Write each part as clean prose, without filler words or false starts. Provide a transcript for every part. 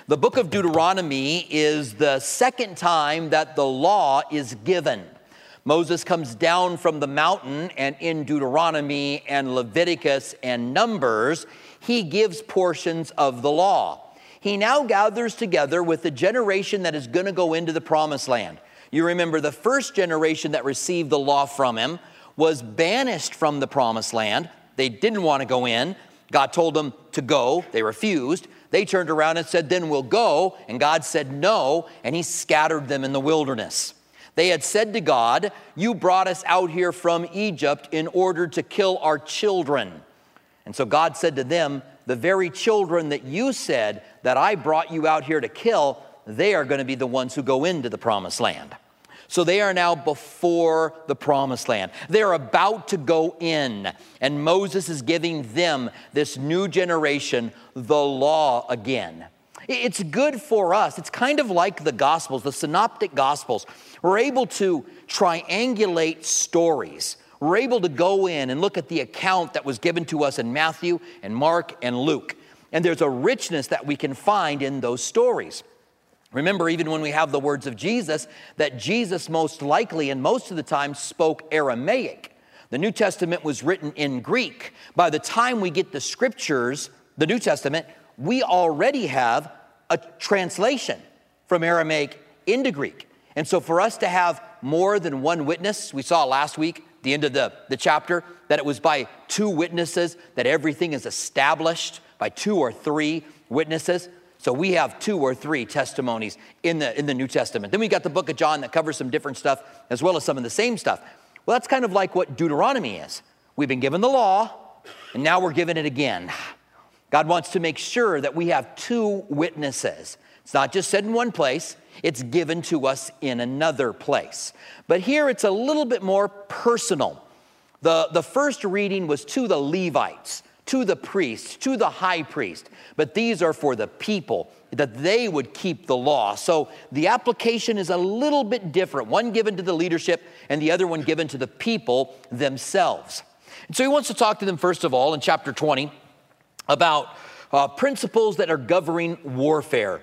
The book of Deuteronomy is the second time that the law is given. Moses comes down from the mountain, and in Deuteronomy and Leviticus and Numbers, he gives portions of the law. He now gathers together with the generation that is going to go into the promised land. You remember the first generation that received the law from him was banished from the promised land. They didn't want to go in. God told them to go. They refused. They turned around and said, then we'll go. And God said no, and he scattered them in the wilderness. They had said to God, you brought us out here from Egypt in order to kill our children. And so God said to them, the very children that you said that I brought you out here to kill, they are going to be the ones who go into the promised land. So they are now before the promised land. They're about to go in. And Moses is giving them, this new generation, the law again. It's good for us. It's kind of like the Gospels, the Synoptic Gospels. We're able to triangulate stories. We're able to go in and look at the account that was given to us in Matthew and Mark and Luke. And there's a richness that we can find in those stories. Remember, even when we have the words of Jesus, that Jesus most likely and most of the time spoke Aramaic. The New Testament was written in Greek. By the time we get the scriptures, the New Testament, we already have a translation from Aramaic into Greek. And so for us to have more than one witness, we saw last week, the end of the chapter, that it was by two witnesses that everything is established, by two or three witnesses. So we have two or three testimonies in the New Testament. Then we got the book of John that covers some different stuff as well as some of the same stuff. Well, that's kind of like what Deuteronomy is. We've been given the law, and now we're given it again. God wants to make sure that we have two witnesses. It's not just said in one place, it's given to us in another place. But here it's a little bit more personal. The first reading was to the Levites, to the priests, to the high priest. But these are for the people, that they would keep the law. So the application is a little bit different. One given to the leadership and the other one given to the people themselves. And so he wants to talk to them, first of all, in chapter 20, about principles that are governing warfare.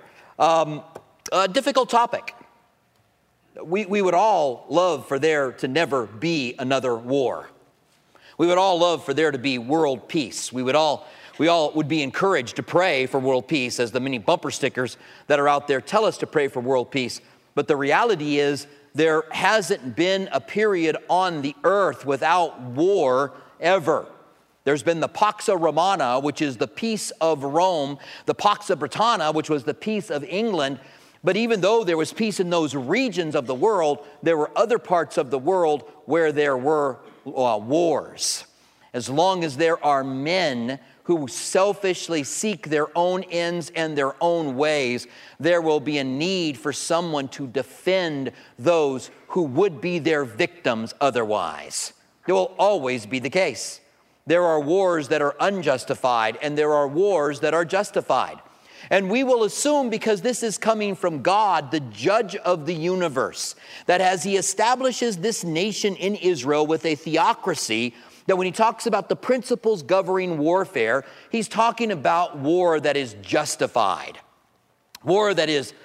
A difficult topic. We would all love for there to never be another war. We would all love for there to be world peace. We all would be encouraged to pray for world peace, as the many bumper stickers that are out there tell us to pray for world peace. But the reality is there hasn't been a period on the earth without war ever. There's been the Pax Romana, which is the peace of Rome, the Pax Britannia, which was the peace of England. But even though there was peace in those regions of the world, there were other parts of the world where there were wars. As long as there are men who selfishly seek their own ends and their own ways, there will be a need for someone to defend those who would be their victims otherwise. It will always be the case. There are wars that are unjustified, and there are wars that are justified. And we will assume, because this is coming from God, the judge of the universe, that as he establishes this nation in Israel with a theocracy, that when he talks about the principles governing warfare, he's talking about war that is justified, war that is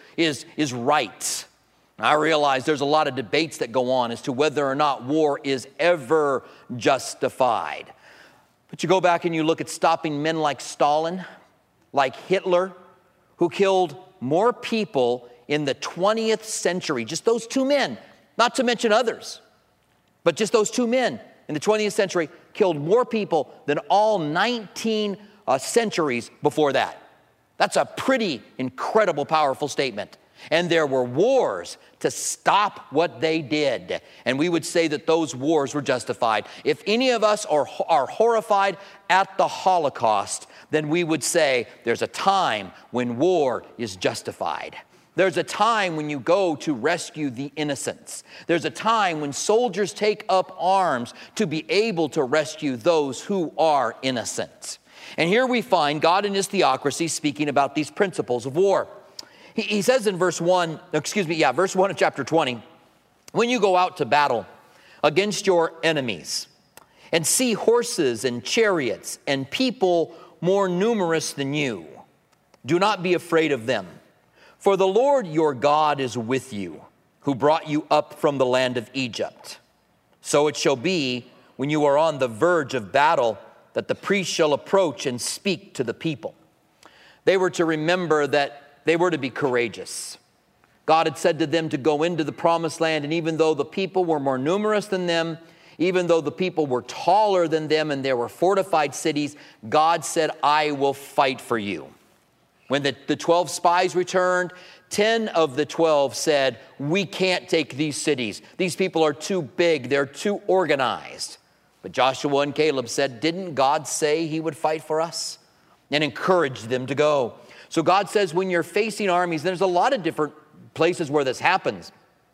right. I realize there's a lot of debates that go on as to whether or not war is ever justified. But you go back and you look at stopping men like Stalin, like Hitler, who killed more people in the 20th century, just those two men, not to mention others, but just those two men in the 20th century killed more people than all 19 centuries before that. That's a pretty incredible, powerful statement. And there were wars to stop what they did. And we would say that those wars were justified. If any of us are horrified at the Holocaust, then we would say there's a time when war is justified. There's a time when you go to rescue the innocents. There's a time when soldiers take up arms to be able to rescue those who are innocent. And here we find God in his theocracy speaking about these principles of war. He says in verse 1 of chapter 20, when you go out to battle against your enemies and see horses and chariots and people more numerous than you, do not be afraid of them. For the Lord your God is with you, who brought you up from the land of Egypt. So it shall be when you are on the verge of battle that the priest shall approach and speak to the people. They were to remember that they were to be courageous. God had said to them to go into the promised land, and even though the people were more numerous than them, even though the people were taller than them and there were fortified cities, God said, I will fight for you. When the 12 spies returned, 10 of the 12 said, we can't take these cities. These people are too big. They're too organized. But Joshua and Caleb said, didn't God say he would fight for us? And encouraged them to go. So God says when you're facing armies, there's a lot of different places where this happens.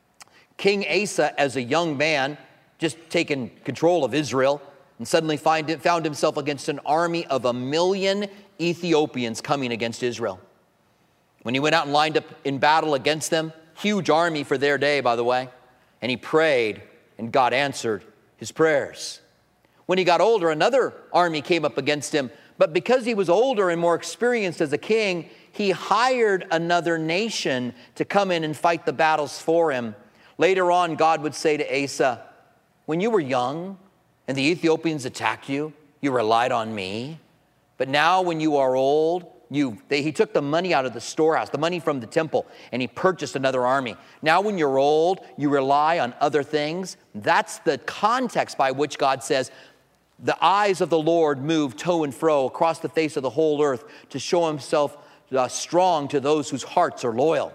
King Asa, as a young man, just taken control of Israel, and suddenly found himself against an army of 1 million Ethiopians coming against Israel. When he went out and lined up in battle against them, huge army for their day, by the way, and he prayed, and God answered his prayers. When he got older, another army came up against him, but because he was older and more experienced as a king, he hired another nation to come in and fight the battles for him. Later on, God would say to Asa, when you were young and the Ethiopians attacked you, you relied on me. But now when you are old, he took the money out of the storehouse, the money from the temple, and he purchased another army. Now when you're old, you rely on other things. That's the context by which God says, the eyes of the Lord move to and fro across the face of the whole earth to show himself strong to those whose hearts are loyal.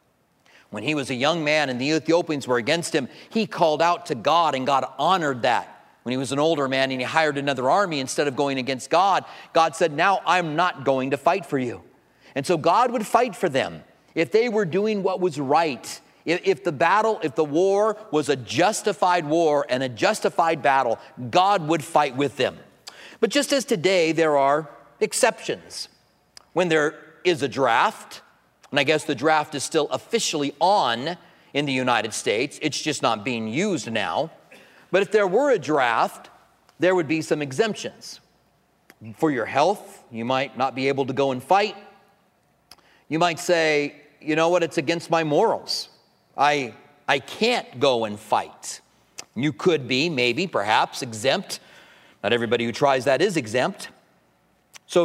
When he was a young man and the Ethiopians were against him, he called out to God, and God honored that. When he was an older man and he hired another army instead of going against God, God said, now I'm not going to fight for you. And so God would fight for them if they were doing what was right. If the war was a justified war and a justified battle, God would fight with them. But just as today, there are exceptions. When there is a draft, and I guess the draft is still officially on in the United States, it's just not being used now. But if there were a draft, there would be some exemptions. For your health, you might not be able to go and fight. You might say, you know what, it's against my morals. I can't go and fight. You could be, maybe, perhaps, exempt. Not everybody who tries that is exempt. So if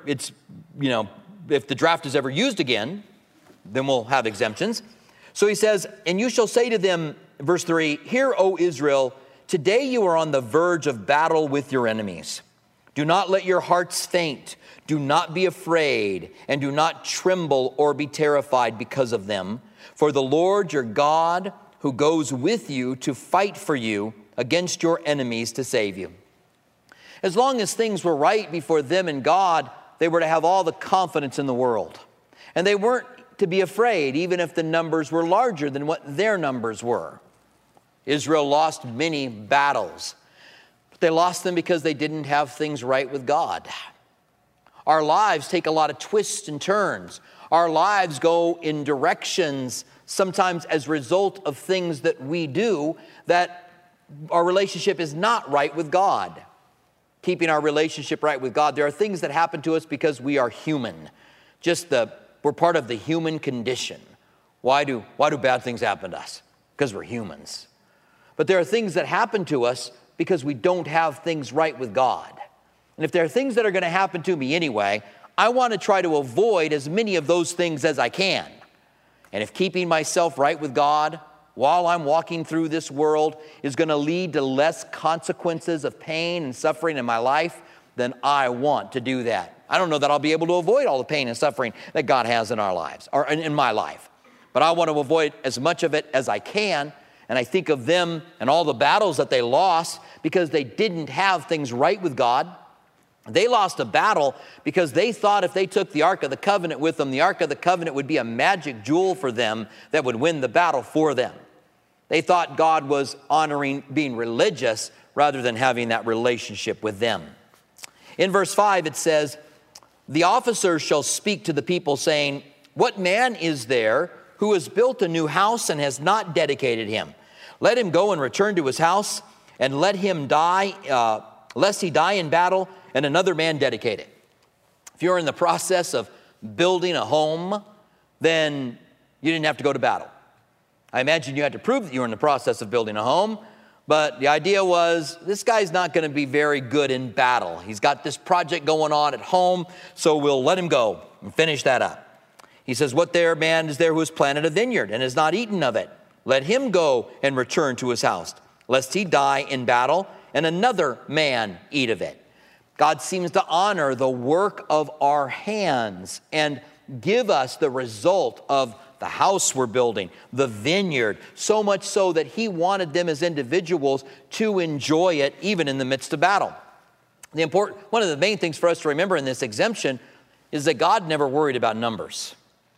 the draft is ever used again, then we'll have exemptions. So he says, and you shall say to them, verse 3, hear, O Israel, today you are on the verge of battle with your enemies. Do not let your hearts faint. Do not be afraid, and do not tremble or be terrified because of them. For the Lord your God, who goes with you to fight for you against your enemies to save you. As long as things were right before them and God, they were to have all the confidence in the world. And they weren't to be afraid, even if the numbers were larger than what their numbers were. Israel lost many battles, but they lost them because they didn't have things right with God. Our lives take a lot of twists and turns. Our lives go in directions sometimes as a result of things that we do that our relationship is not right with God. Keeping our relationship right with God. There are things that happen to us because we are human. We're part of the human condition. Why do bad things happen to us? Because we're humans. But there are things that happen to us because we don't have things right with God. And if there are things that are going to happen to me anyway, I want to try to avoid as many of those things as I can. And if keeping myself right with God while I'm walking through this world is going to lead to less consequences of pain and suffering in my life, then I want to do that. I don't know that I'll be able to avoid all the pain and suffering that God has in our lives, or in my life. But I want to avoid as much of it as I can. And I think of them and all the battles that they lost because they didn't have things right with God. They lost a battle because they thought if they took the Ark of the Covenant with them, the Ark of the Covenant would be a magic jewel for them that would win the battle for them. They thought God was honoring being religious rather than having that relationship with them. In verse 5, it says, the officers shall speak to the people saying, what man is there who has built a new house and has not dedicated him? Let him go and return to his house, and let him die, lest he die in battle, and another man dedicate it. If you're in the process of building a home, then you didn't have to go to battle. I imagine you had to prove that you were in the process of building a home, but the idea was this guy's not going to be very good in battle. He's got this project going on at home, so we'll let him go and finish that up. He says, what man is there who has planted a vineyard and has not eaten of it? Let him go and return to his house, lest he die in battle and another man eat of it. God seems to honor the work of our hands and give us the result of the house we're building, the vineyard, so much so that he wanted them as individuals to enjoy it even in the midst of battle. One of the main things for us to remember in this exemption is that God never worried about numbers.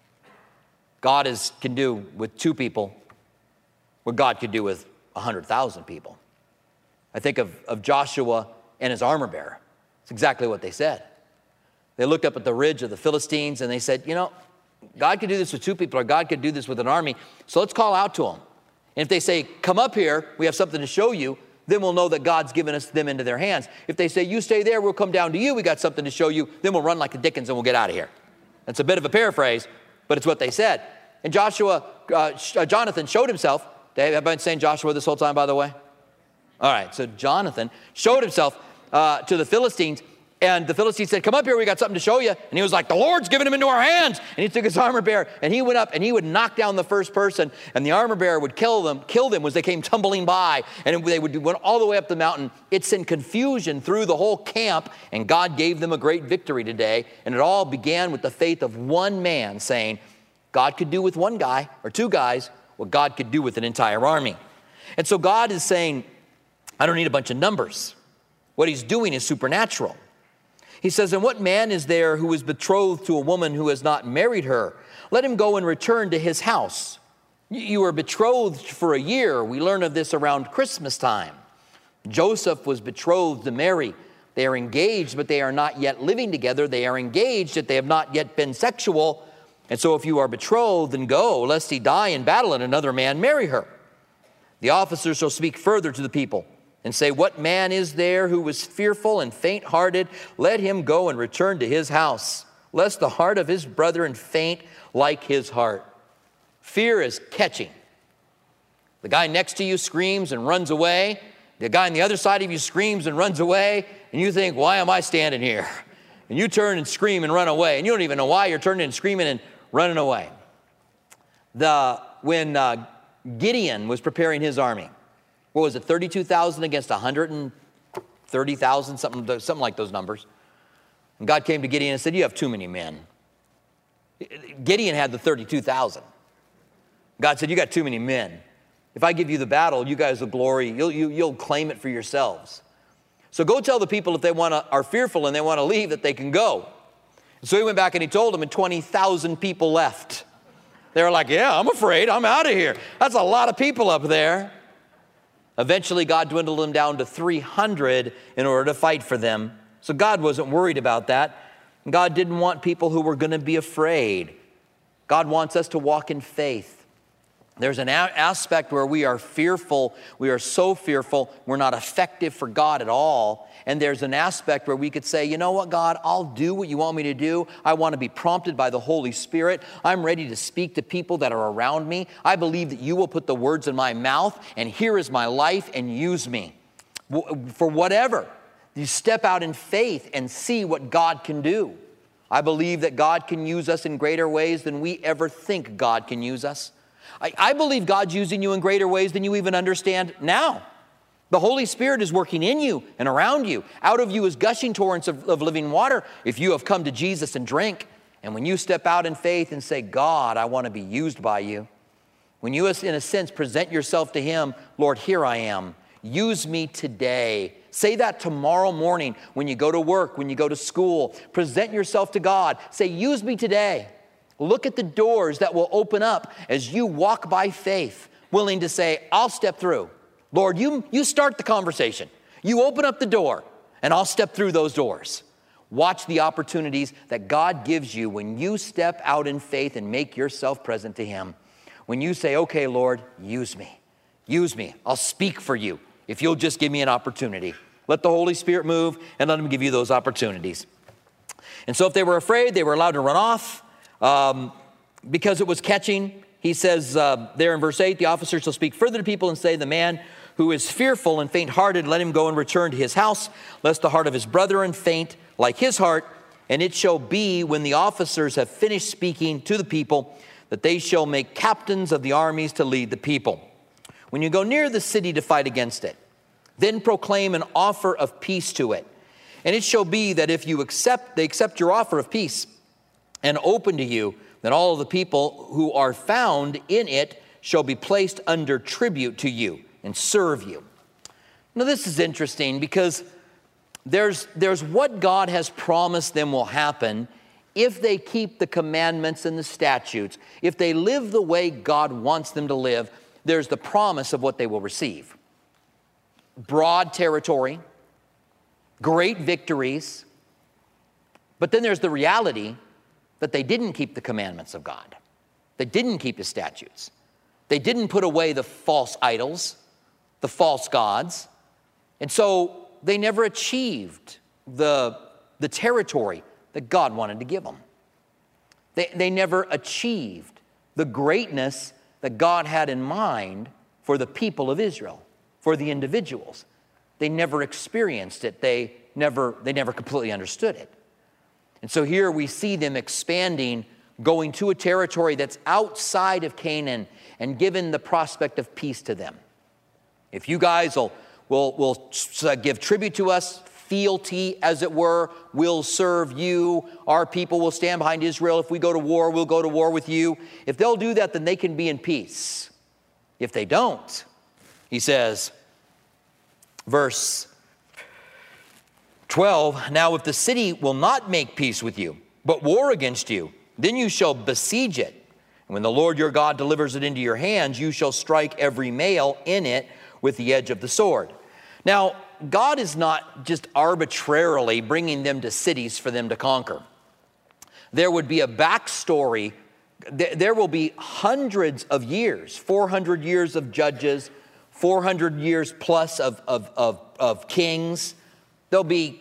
God can do with 2 people what God could do with 100,000 people. I think of Joshua and his armor bearer. It's exactly what they said. They looked up at the ridge of the Philistines and they said, God could do this with 2 people, or God could do this with an army, so let's call out to them. And if they say, come up here, we have something to show you, then we'll know that God's given us them into their hands. If they say, you stay there, we'll come down to you, we got something to show you, then we'll run like the Dickens and we'll get out of here. That's a bit of a paraphrase, but it's what they said. And Jonathan showed himself. Have I been saying Joshua this whole time, by the way? All right, so Jonathan showed himself to the Philistines, and the Philistines said, come up here, we got something to show you. And he was like, the Lord's given him into our hands. And he took his armor bearer, and he went up, and he would knock down the first person, and the armor bearer would kill them as they came tumbling by, and they went all the way up the mountain. It sent confusion through the whole camp, and God gave them a great victory today. And it all began with the faith of one man saying, God could do with 1 guy or 2 guys what God could do with an entire army. And so God is saying, I don't need a bunch of numbers. What he's doing is supernatural. He says, and what man is there who is betrothed to a woman who has not married her? Let him go and return to his house. You are betrothed for a year. We learn of this around Christmas time. Joseph was betrothed to Mary. They are engaged, but they are not yet living together. They are engaged, yet they have not yet been sexual. And so if you are betrothed, then go, lest he die in battle and another man marry her. The officers shall speak further to the people and say, what man is there who was fearful and faint-hearted? Let him go and return to his house, lest the heart of his brethren faint like his heart. Fear is catching. The guy next to you screams and runs away. The guy on the other side of you screams and runs away. And you think, why am I standing here? And you turn and scream and run away. And you don't even know why you're turning and screaming and running away. When Gideon was preparing his army, what was it, 32,000 against 130,000, something like those numbers. And God came to Gideon and said, you have too many men. Gideon had the 32,000. God said, you got too many men. If I give you the battle, you guys will glory. You'll claim it for yourselves. So go tell the people if they are fearful and they want to leave that they can go. So he went back and he told them, and 20,000 people left. They were like, yeah, I'm afraid. I'm out of here. That's a lot of people up there. Eventually, God dwindled them down to 300 in order to fight for them. So God wasn't worried about that. God didn't want people who were going to be afraid. God wants us to walk in faith. There's an aspect where we are fearful. We are so fearful, we're not effective for God at all. And there's an aspect where we could say, you know what, God, I'll do what you want me to do. I want to be prompted by the Holy Spirit. I'm ready to speak to people that are around me. I believe that you will put the words in my mouth, and here is my life, and use me. For whatever, you step out in faith and see what God can do. I believe that God can use us in greater ways than we ever think God can use us. I believe God's using you in greater ways than you even understand now. The Holy Spirit is working in you and around you. Out of you is gushing torrents of living water if you have come to Jesus and drink. And when you step out in faith and say, God, I want to be used by you. When you, in a sense, present yourself to him, Lord, here I am. Use me today. Say that tomorrow morning when you go to work, when you go to school. Present yourself to God. Say, use me today. Look at the doors that will open up as you walk by faith, willing to say, I'll step through. Lord, you start the conversation. You open up the door, and I'll step through those doors. Watch the opportunities that God gives you when you step out in faith and make yourself present to him. When you say, okay, Lord, use me. Use me. I'll speak for you if you'll just give me an opportunity. Let the Holy Spirit move and let him give you those opportunities. And so if they were afraid, they were allowed to run off. because it was catching, he says there in verse 8, the officers shall speak further to people and say, the man who is fearful and faint-hearted, let him go and return to his house, lest the heart of his brethren faint like his heart. And it shall be, when the officers have finished speaking to the people, that they shall make captains of the armies to lead the people. When you go near the city to fight against it, then proclaim an offer of peace to it. And it shall be that if they accept your offer of peace and open to you, then all of the people who are found in it shall be placed under tribute to you and serve you. Now this is interesting because there's what God has promised them will happen if they keep the commandments and the statutes. If they live the way God wants them to live, there's the promise of what they will receive. Broad territory, great victories, but then there's the reality that they didn't keep the commandments of God. They didn't keep the statutes. They didn't put away the false idols, the false gods, and so they never achieved the territory that God wanted to give them. They never achieved the greatness that God had in mind for the people of Israel, for the individuals. They never experienced it. They never completely understood it. And so here we see them expanding, going to a territory that's outside of Canaan and given the prospect of peace to them. If you guys will give tribute to us, fealty as it were, we'll serve you. Our people will stand behind Israel. If we go to war, we'll go to war with you. If they'll do that, then they can be in peace. If they don't, he says, verse 12, now if the city will not make peace with you, but war against you, then you shall besiege it. And when the Lord your God delivers it into your hands, you shall strike every male in it with the edge of the sword. Now, God is not just arbitrarily bringing them to cities for them to conquer. There would be a backstory. There will be hundreds of years, 400 years of judges, 400 years plus of kings. There'll be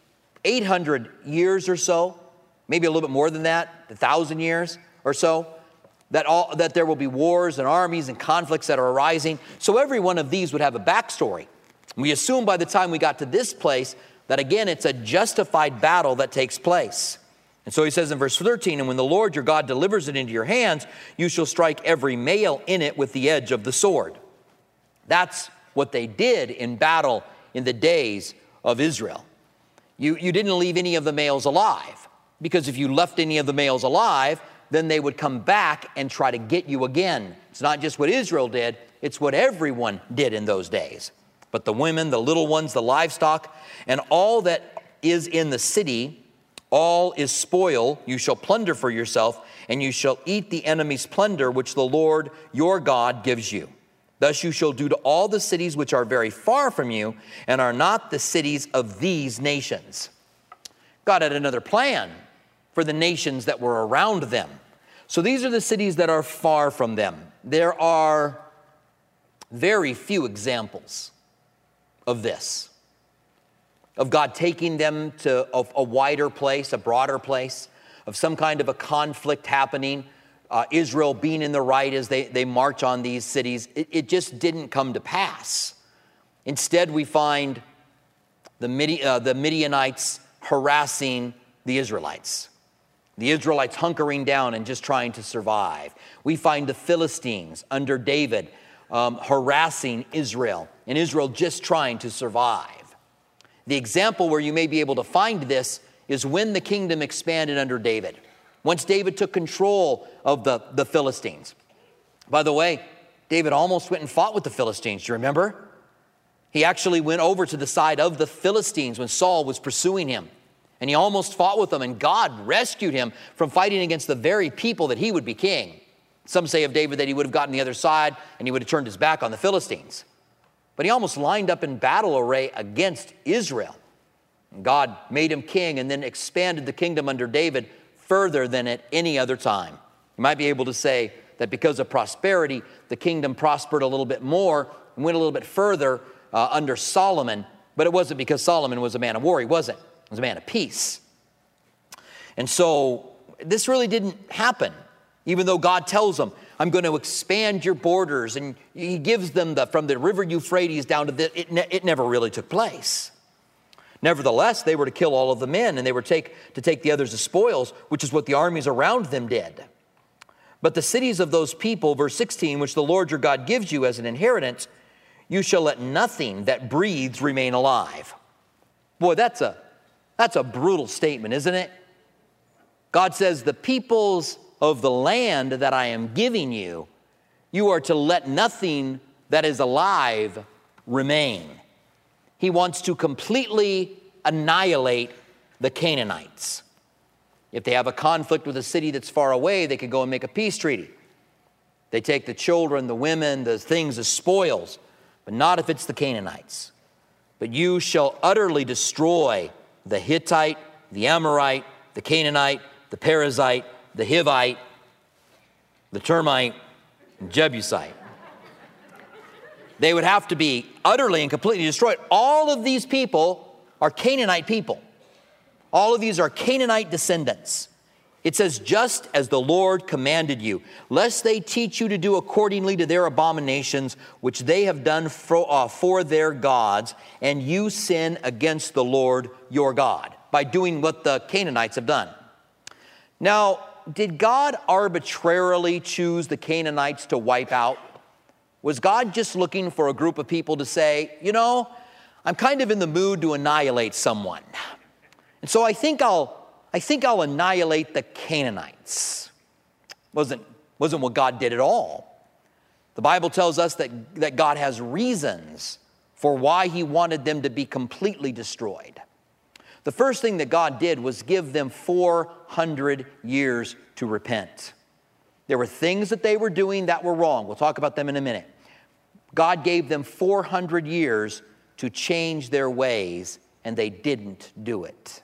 800 years or so, maybe a little bit more than that, 1,000 years or so, that there will be wars and armies and conflicts that are arising. So every one of these would have a backstory. We assume by the time we got to this place that, again, it's a justified battle that takes place. And so he says in verse 13, and when the Lord your God delivers it into your hands, you shall strike every male in it with the edge of the sword. That's what they did in battle in the days of Israel. You didn't leave any of the males alive, because if you left any of the males alive, then they would come back and try to get you again. It's not just what Israel did, it's what everyone did in those days. But the women, the little ones, the livestock, and all that is in the city, all is spoil, you shall plunder for yourself, and you shall eat the enemy's plunder, which the Lord your God gives you. Thus you shall do to all the cities which are very far from you, and are not the cities of these nations. God had another plan for the nations that were around them. So these are the cities that are far from them. There are very few examples of this, of God taking them to a wider place, a broader place, of some kind of a conflict happening, Israel being in the right as they march on these cities. It just didn't come to pass. Instead, we find the Midianites harassing the Israelites hunkering down and just trying to survive. We find the Philistines under David harassing Israel, and Israel just trying to survive. The example where you may be able to find this is when the kingdom expanded under David. Once David took control of the Philistines. By the way, David almost went and fought with the Philistines. Do you remember? He actually went over to the side of the Philistines when Saul was pursuing him. And he almost fought with them, and God rescued him from fighting against the very people that he would be king. Some say of David that he would have gotten the other side and he would have turned his back on the Philistines. But he almost lined up in battle array against Israel. And God made him king and then expanded the kingdom under David further than at any other time. You might be able to say that because of prosperity, the kingdom prospered a little bit more and went a little bit further under Solomon. But it wasn't because Solomon was a man of war. He wasn't. He was a man of peace. And so this really didn't happen Even though God tells them, I'm going to expand your borders, and he gives them from the river Euphrates down to it never really took place. Nevertheless, they were to kill all of the men, and they were to take the others as spoils, which is what the armies around them did. But the cities of those people, verse 16, which the Lord your God gives you as an inheritance, you shall let nothing that breathes remain alive. Boy, that's a brutal statement, isn't it? God says, the peoples of the land that I am giving you, you are to let nothing that is alive remain. He wants to completely annihilate the Canaanites. If they have a conflict with a city that's far away, they could go and make a peace treaty. They take the children, the women, the things as spoils, but not if it's the Canaanites. But you shall utterly destroy the Hittite, the Amorite, the Canaanite, the Perizzite, the Hivite, the Termite, and Jebusite. They would have to be utterly and completely destroyed. All of these people are Canaanite people. All of these are Canaanite descendants. It says, just as the Lord commanded you, lest they teach you to do accordingly to their abominations, which they have done for their gods, and you sin against the Lord your God, by doing what the Canaanites have done. Now, did God arbitrarily choose the Canaanites to wipe out? Was God just looking for a group of people to say, you know, I'm kind of in the mood to annihilate someone. And so I think I'll annihilate the Canaanites. Wasn't what God did at all. The Bible tells us that God has reasons for why he wanted them to be completely destroyed. The first thing that God did was give them 400 years to repent. There were things that they were doing that were wrong. We'll talk about them in a minute. God gave them 400 years to change their ways, and they didn't do it.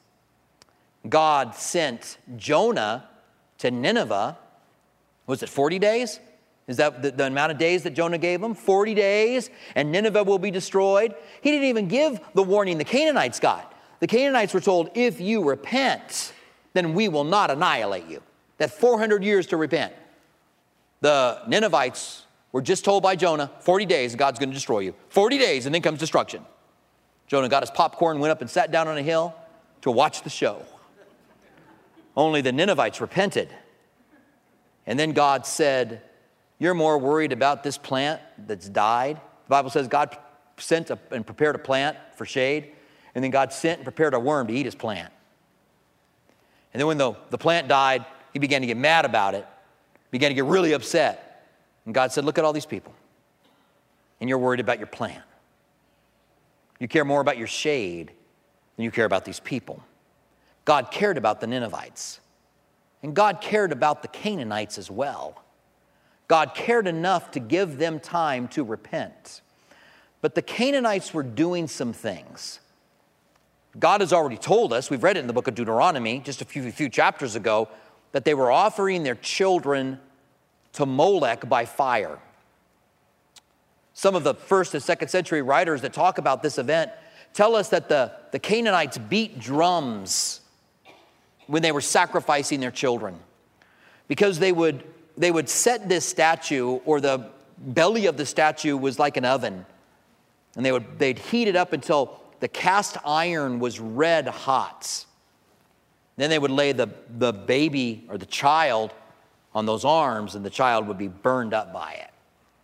God sent Jonah to Nineveh. Was it 40 days? Is that the amount of days that Jonah gave them? 40 days, and Nineveh will be destroyed. He didn't even give the warning the Canaanites got. The Canaanites were told, if you repent, then we will not annihilate you. That 400 years to repent. The Ninevites were just told by Jonah, 40 days, God's going to destroy you. 40 days, and then comes destruction. Jonah got his popcorn, went up and sat down on a hill to watch the show. Only the Ninevites repented. And then God said, you're more worried about this plant that's died. The Bible says God sent and prepared a plant for shade. And then God sent and prepared a worm to eat his plant. And then when the plant died, he began to get mad about it. Began to get really upset. And God said, look at all these people. And you're worried about your plant. You care more about your shade than you care about these people. God cared about the Ninevites. And God cared about the Canaanites as well. God cared enough to give them time to repent. But the Canaanites were doing some things. God has already told us, we've read it in the book of Deuteronomy just a few chapters ago, that they were offering their children to Molech by fire. Some of the first and second century writers that talk about this event tell us that the Canaanites beat drums when they were sacrificing their children, because they would set this statue, or the belly of the statue was like an oven, and they'd heat it up until the cast iron was red hot. Then they would lay the baby or the child on those arms, and the child would be burned up by it.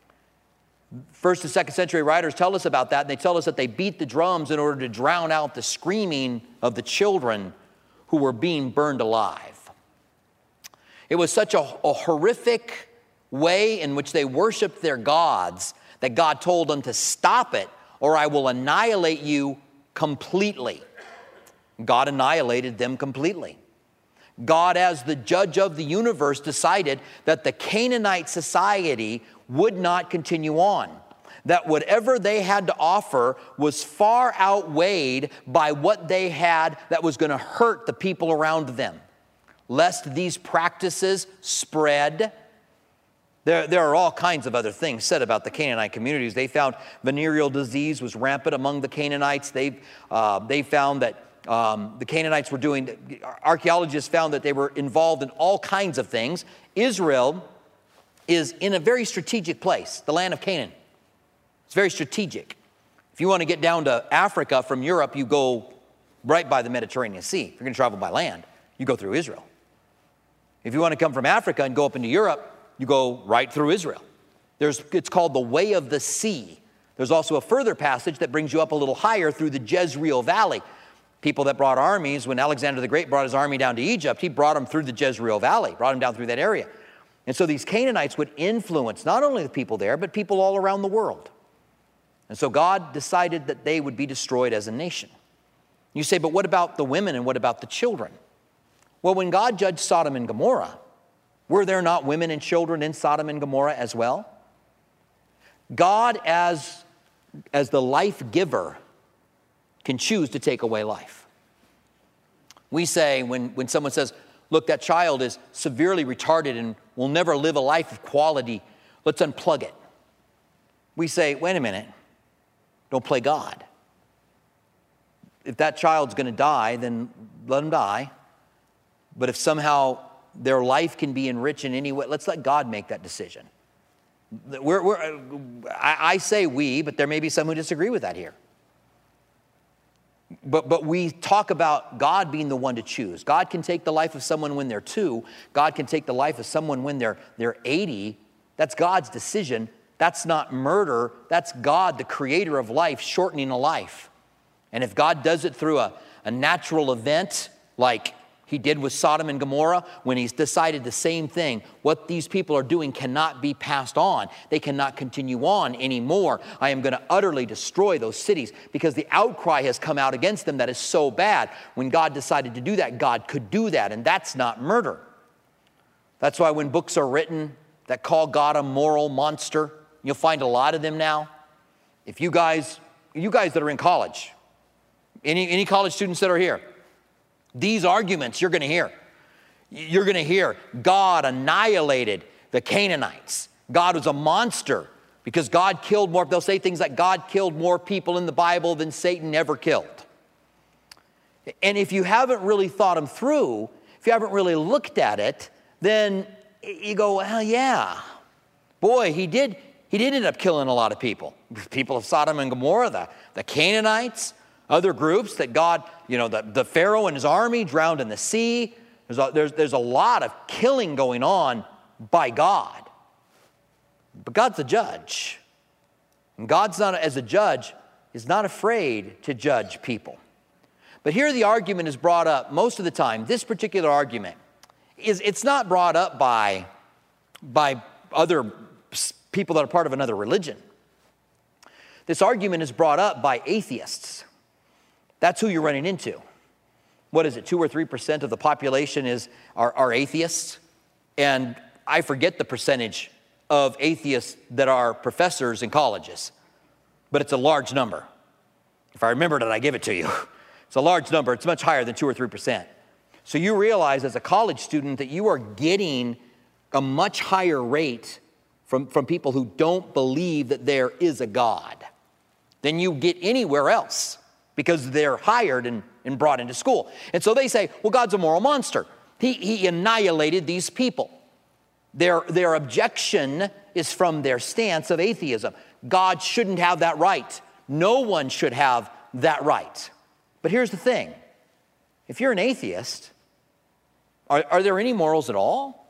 First and second century writers tell us about that, and they tell us that they beat the drums in order to drown out the screaming of the children who were being burned alive. It was such a horrific way in which they worshiped their gods that God told them to stop it, or I will annihilate you completely. God annihilated them completely. God, as the judge of the universe, decided that the Canaanite society would not continue on. That whatever they had to offer was far outweighed by what they had that was going to hurt the people around them. Lest these practices spread. There are all kinds of other things said about the Canaanite communities. They found venereal disease was rampant among the Canaanites. They found that The Canaanites were doing, archaeologists found that they were involved in all kinds of things. Israel is in a very strategic place, the land of Canaan. It's very strategic. If you want to get down to Africa from Europe, you go right by the Mediterranean Sea. If you're going to travel by land, you go through Israel. If you want to come from Africa and go up into Europe, you go right through Israel. It's called the Way of the Sea. There's also a further passage that brings you up a little higher through the Jezreel Valley. People that brought armies, when Alexander the Great brought his army down to Egypt, he brought them through the Jezreel Valley, brought them down through that area. And so these Canaanites would influence not only the people there, but people all around the world. And so God decided that they would be destroyed as a nation. You say, but what about the women and what about the children? Well, when God judged Sodom and Gomorrah, were there not women and children in Sodom and Gomorrah as well? God, as the life giver, can choose to take away life. We say, when someone says, look, that child is severely retarded and will never live a life of quality, let's unplug it. We say, wait a minute, don't play God. If that child's going to die, then let him die. But if somehow their life can be enriched in any way, let's let God make that decision. I say we, but there may be some who disagree with that here. But we talk about God being the one to choose. God can take the life of someone when they're 2. God can take the life of someone when they're 80. That's God's decision. That's not murder. That's God, the creator of life, shortening a life. And if God does it through a natural event like he did with Sodom and Gomorrah, when he's decided the same thing, what these people are doing cannot be passed on. They cannot continue on anymore. I am going to utterly destroy those cities because the outcry has come out against them that is so bad. When God decided to do that, God could do that, and that's not murder. That's why when books are written that call God a moral monster, you'll find a lot of them now. If you guys that are in college, any college students that are here, these arguments you're going to hear. You're going to hear God annihilated the Canaanites. God was a monster because God killed more. They'll say things like God killed more people in the Bible than Satan ever killed. And if you haven't really thought them through, if you haven't really looked at it, then you go, well, yeah. Boy, he did end up killing a lot of people. People of Sodom and Gomorrah, the Canaanites, other groups that God, the Pharaoh and his army drowned in the sea. There's a lot of killing going on by God. But God's a judge. And God's not, as a judge, is not afraid to judge people. But here the argument is brought up most of the time. This particular argument it's not brought up by other people that are part of another religion. This argument is brought up by atheists. That's who you're running into. What is it, 2 or 3% of the population are atheists? And I forget the percentage of atheists that are professors in colleges, but it's a large number. If I remembered it, I give it to you. It's a large number. It's much higher than 2 or 3%. So you realize as a college student that you are getting a much higher rate from people who don't believe that there is a God than you get anywhere else, because they're hired and brought into school. And so they say, well, God's a moral monster. He annihilated these people. Their objection is from their stance of atheism. God shouldn't have that right. No one should have that right. But here's the thing. If you're an atheist, are there any morals at all?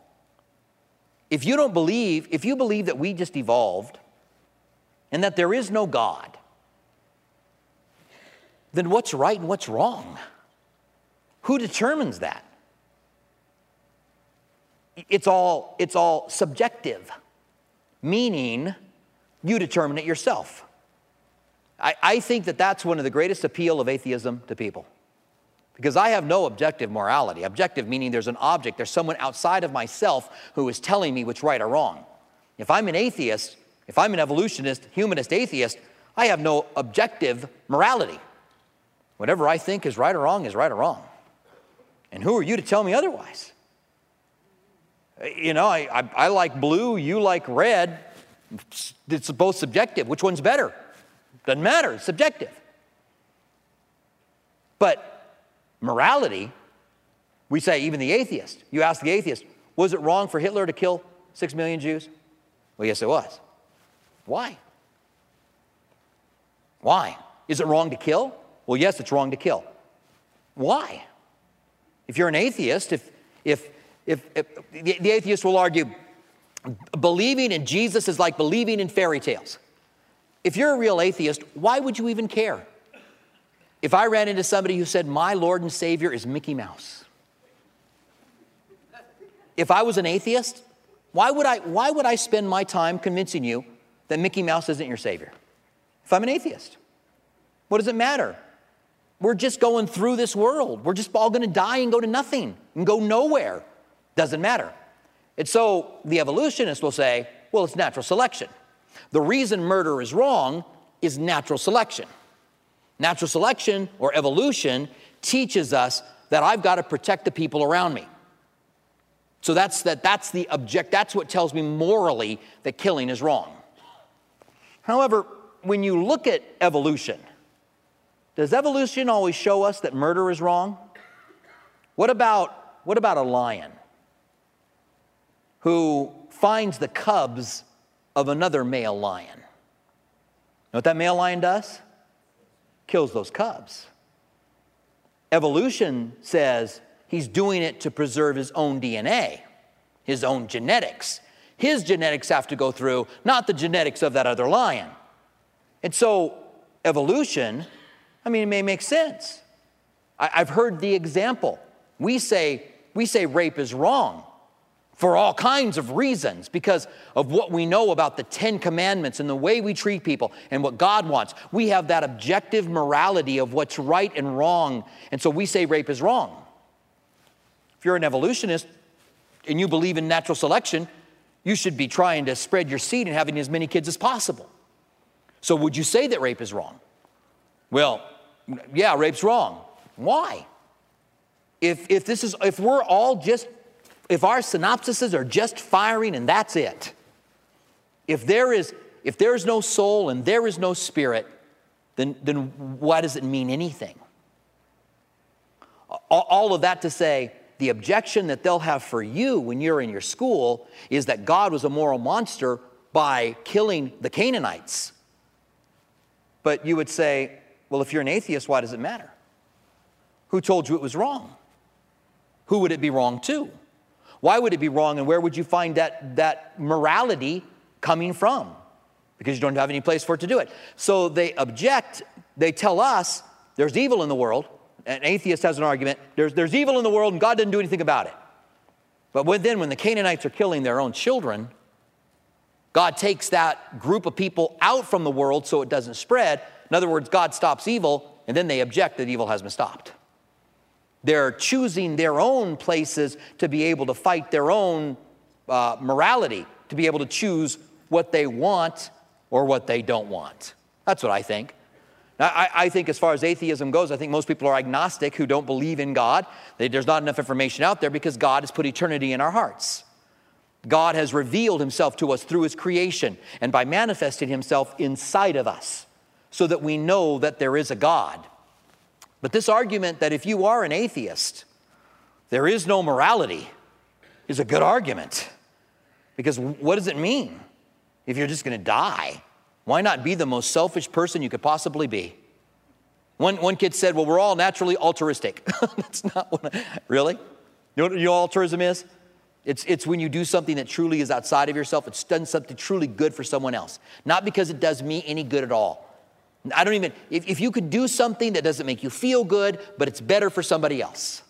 If you believe that we just evolved and that there is no God, then what's right and what's wrong? Who determines that? It's all subjective, meaning you determine it yourself. I think that's one of the greatest appeal of atheism to people, because I have no objective morality. Objective meaning there's an object, there's someone outside of myself who is telling me what's right or wrong. If I'm an atheist, if I'm an evolutionist, humanist atheist, I have no objective morality. Whatever I think is right or wrong is right or wrong. And who are you to tell me otherwise? I like blue, you like red. It's both subjective. Which one's better? Doesn't matter, it's subjective. But Morality, we say even the atheist. You ask the atheist, was it wrong for Hitler to kill 6 million Jews? Well, yes, it was. Why? Why? Is it wrong to kill? Well, yes, it's wrong to kill. Why? If you're an atheist, if the atheist will argue, believing in Jesus is like believing in fairy tales. If you're a real atheist, why would you even care? If I ran into somebody who said, my Lord and Savior is Mickey Mouse. If I was an atheist, why would I spend my time convincing you that Mickey Mouse isn't your Savior? If I'm an atheist, what does it matter? We're just going through this world. We're just all going to die and go to nothing and go nowhere. Doesn't matter. And so the evolutionist will say, well, it's natural selection. The reason murder is wrong is natural selection. Natural selection or evolution teaches us that I've got to protect the people around me. So that's what tells me morally that killing is wrong. However, when you look at evolution, does evolution always show us that murder is wrong? What about a lion who finds the cubs of another male lion? You know what that male lion does? Kills those cubs. Evolution says he's doing it to preserve his own DNA, his own genetics. His genetics have to go through, not the genetics of that other lion. And so evolution, it may make sense. I've heard the example. We say rape is wrong for all kinds of reasons because of what we know about the 10 Commandments and the way we treat people and what God wants. We have that objective morality of what's right and wrong, and so we say rape is wrong. If you're an evolutionist and you believe in natural selection, you should be trying to spread your seed and having as many kids as possible. So would you say that rape is wrong? Well, yeah, rape's wrong. Why? If our synopsises are just firing and that's it, if there is no soul and there is no spirit, then why does it mean anything? All of that to say, the objection that they'll have for you when you're in your school is that God was a moral monster by killing the Canaanites. But you would say, well, if you're an atheist, why does it matter? Who told you it was wrong? Who would it be wrong to? Why would it be wrong, and where would you find that morality coming from? Because you don't have any place for it to do it. So they object. They tell us there's evil in the world. An atheist has an argument. There's evil in the world, and God doesn't do anything about it. But when the Canaanites are killing their own children, God takes that group of people out from the world so it doesn't spread. In other words, God stops evil, and then they object that evil has been stopped. They're choosing their own places to be able to fight their own morality, to be able to choose what they want or what they don't want. That's what I think. Now, I think as far as atheism goes, I think most people are agnostic who don't believe in God. There's not enough information out there because God has put eternity in our hearts. God has revealed himself to us through his creation and by manifesting himself inside of us so that we know that there is a God. But this argument that if you are an atheist, there is no morality is a good argument. Because what does it mean if you're just going to die? Why not be the most selfish person you could possibly be? One kid said, well, we're all naturally altruistic. That's not what really? You know what altruism is? It's when you do something that truly is outside of yourself. It's done something truly good for someone else. Not because it does me any good at all. If you could do something that doesn't make you feel good, but it's better for somebody else.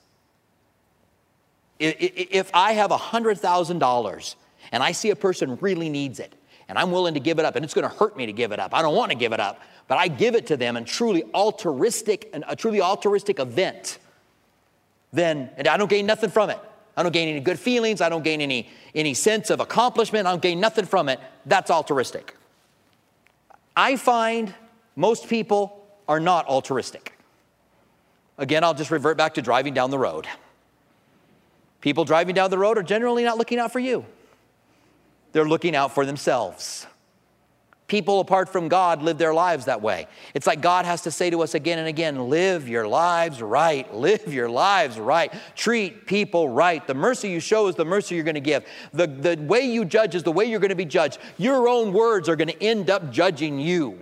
If I have $100,000 and I see a person really needs it, and I'm willing to give it up, and it's going to hurt me to give it up. I don't want to give it up, but I give it to them in a truly altruistic event, then and I don't gain nothing from it. I don't gain any good feelings. I don't gain any sense of accomplishment. I don't gain nothing from it. That's altruistic. I find most people are not altruistic. Again, I'll just revert back to driving down the road. People driving down the road are generally not looking out for you. They're looking out for themselves. People apart from God live their lives that way. It's like God has to say to us again and again, live your lives right. Live your lives right. Treat people right. The mercy you show is the mercy you're going to give. The way you judge is the way you're going to be judged. Your own words are going to end up judging you.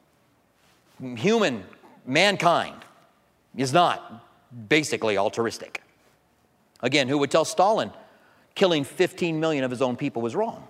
Mankind is not basically altruistic. Again, who would tell Stalin killing 15 million of his own people was wrong?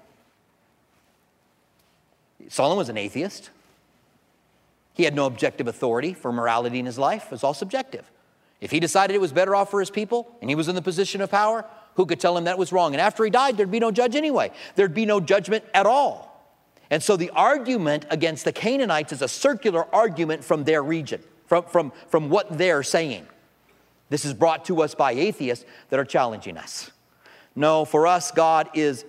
Stalin was an atheist. He had no objective authority for morality in his life. It was all subjective. If he decided it was better off for his people and he was in the position of power, who could tell him that was wrong? And after he died, there'd be no judge anyway. There'd be no judgment at all. And so the argument against the Canaanites is a circular argument from their region, from what they're saying. This is brought to us by atheists that are challenging us. No, for us, God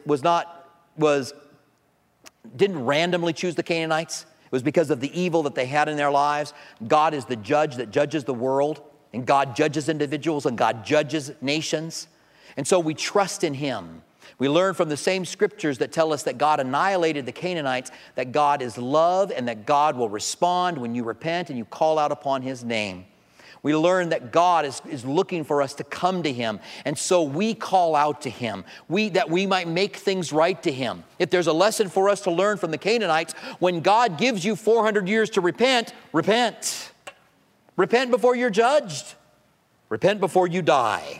didn't randomly choose the Canaanites. It was because of the evil that they had in their lives. God is the judge that judges the world, and God judges individuals, and God judges nations. And so we trust in Him. We learn from the same scriptures that tell us that God annihilated the Canaanites, that God is love, and that God will respond when you repent and you call out upon His name. We learn that God is looking for us to come to Him, and so we call out to Him, that we might make things right to Him. If there's a lesson for us to learn from the Canaanites, when God gives you 400 years to repent, repent. Repent before you're judged. Repent before you die.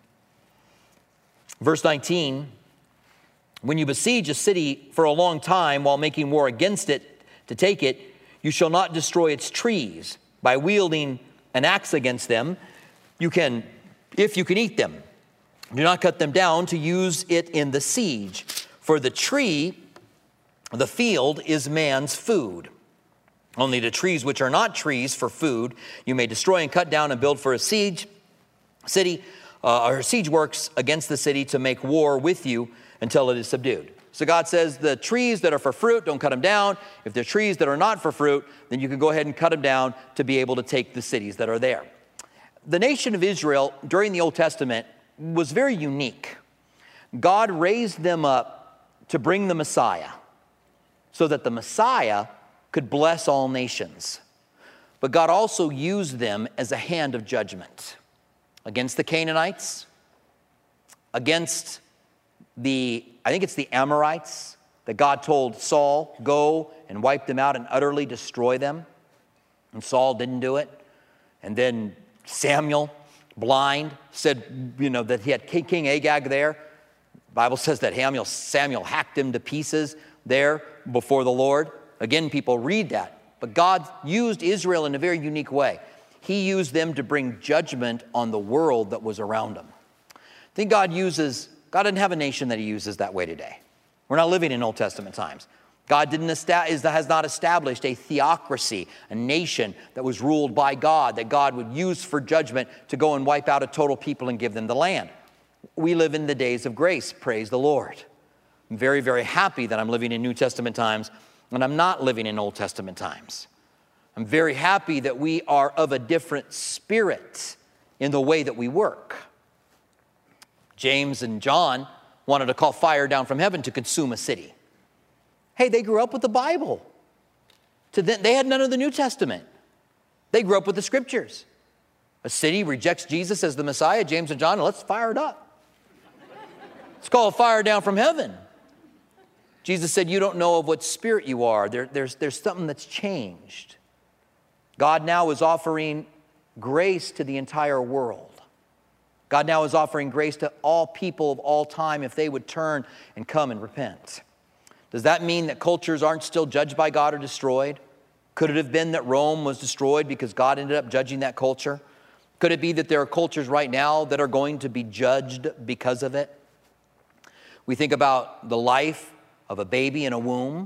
Verse 19, when you besiege a city for a long time while making war against it to take it, you shall not destroy its trees by wielding an axe against them. If you can eat them. Do not cut them down to use it in the siege. For the tree, the field, is man's food. Only the trees which are not trees for food, you may destroy and cut down and build for a siege works against the city to make war with you until it is subdued. So God says the trees that are for fruit, don't cut them down. If they're trees that are not for fruit, then you can go ahead and cut them down to be able to take the cities that are there. The nation of Israel during the Old Testament was very unique. God raised them up to bring the Messiah so that the Messiah could bless all nations. But God also used them as a hand of judgment against the Canaanites, against I think it's the Amorites that God told Saul, go and wipe them out and utterly destroy them. And Saul didn't do it. And then Samuel, blind, said, that he had King Agag there. The Bible says that Samuel hacked him to pieces there before the Lord. Again, people read that. But God used Israel in a very unique way. He used them to bring judgment on the world that was around them. I think God doesn't have a nation that He uses that way today. We're not living in Old Testament times. God has not established a theocracy, a nation that was ruled by God, that God would use for judgment to go and wipe out a total people and give them the land. We live in the days of grace, praise the Lord. I'm very, very happy that I'm living in New Testament times and I'm not living in Old Testament times. I'm very happy that we are of a different spirit in the way that we work. James and John wanted to call fire down from heaven to consume a city. Hey, they grew up with the Bible. They had none of the New Testament. They grew up with the Scriptures. A city rejects Jesus as the Messiah, James and John, let's fire it up. Let's call fire down from heaven. Jesus said, you don't know of what spirit you are. There's something that's changed. God now is offering grace to the entire world. God now is offering grace to all people of all time if they would turn and come and repent. Does that mean that cultures aren't still judged by God or destroyed? Could it have been that Rome was destroyed because God ended up judging that culture? Could it be that there are cultures right now that are going to be judged because of it? We think about the life of a baby in a womb.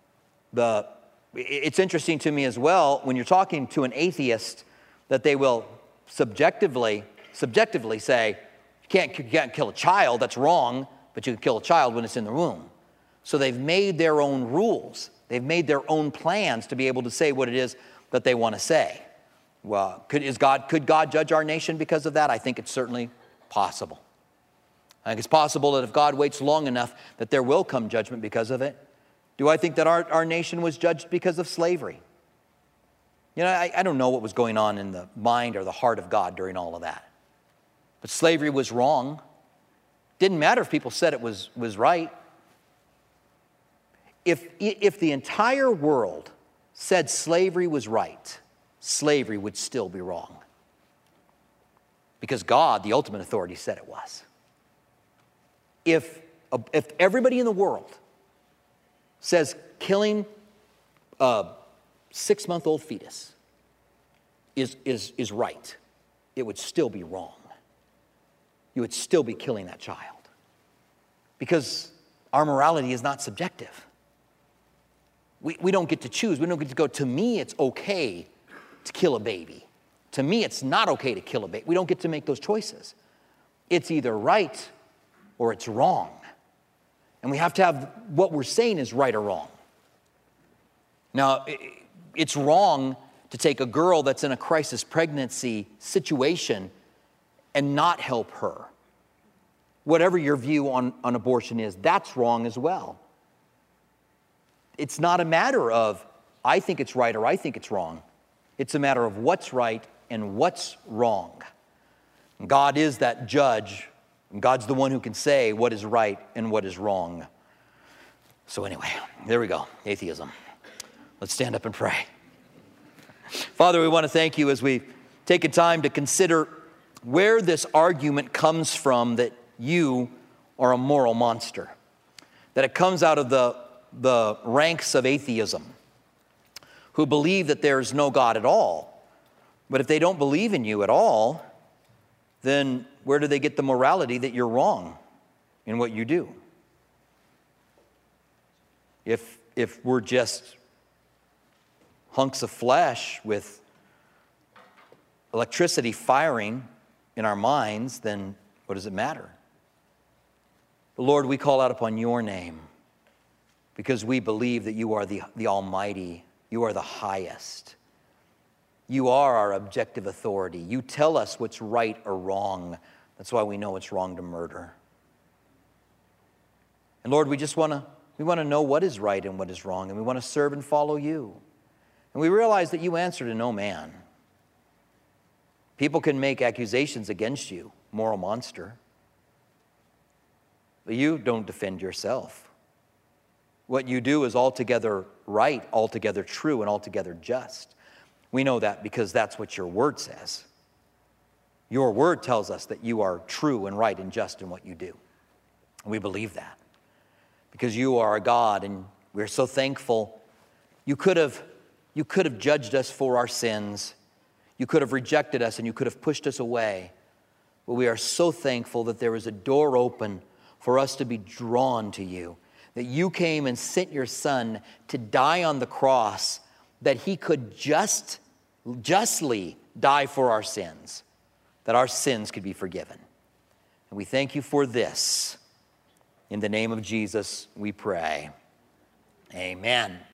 It's interesting to me as well when you're talking to an atheist that they will subjectively say, you can't kill a child, that's wrong, but you can kill a child when it's in the womb. So they've made their own rules. They've made their own plans to be able to say what it is that they want to say. Well, could God judge our nation because of that? I think it's certainly possible. I think it's possible that if God waits long enough, that there will come judgment because of it. Do I think that our nation was judged because of slavery? You know, I don't know what was going on in the mind or the heart of God during all of that. But slavery was wrong. Didn't matter if people said it was right. If the entire world said slavery was right, slavery would still be wrong. Because God, the ultimate authority, said it was. If everybody in the world says killing a 6-month-old fetus is right, it would still be wrong. You would still be killing that child. Because our morality is not subjective. We don't get to choose. We don't get to go, to me it's okay to kill a baby. To me it's not okay to kill a baby. We don't get to make those choices. It's either right or it's wrong. And we have to have what we're saying is right or wrong. Now, it's wrong to take a girl that's in a crisis pregnancy situation and not help her. Whatever your view on abortion is, that's wrong as well. It's not a matter of, I think it's right or I think it's wrong. It's a matter of what's right and what's wrong. And God is that judge, and God's the one who can say what is right and what is wrong. So anyway, there we go, atheism. Let's stand up and pray. Father, we want to thank you as we take a time to consider where this argument comes from that you are a moral monster, that it comes out of the ranks of atheism, who believe that there is no God at all. But if they don't believe in you at all, then where do they get the morality that you're wrong in what you do? If we're just hunks of flesh with electricity firing in our minds, then what does it matter? But Lord, we call out upon your name because we believe that you are the Almighty. You are the highest. You are our objective authority. You tell us what's right or wrong. That's why we know it's wrong to murder. And Lord, we want to know what is right and what is wrong, and we want to serve and follow you. And we realize that you answer to no man. People can make accusations against you, moral monster. But you don't defend yourself. What you do is altogether right, altogether true, and altogether just. We know that because that's what your word says. Your word tells us that you are true and right and just in what you do. And we believe that because you are a God, and we're so thankful. You could have judged us for our sins. You could have rejected us, and you could have pushed us away. But we are so thankful that there is a door open for us to be drawn to you, that you came and sent your Son to die on the cross, that he could justly die for our sins, that our sins could be forgiven. And we thank you for this. In the name of Jesus, we pray. Amen.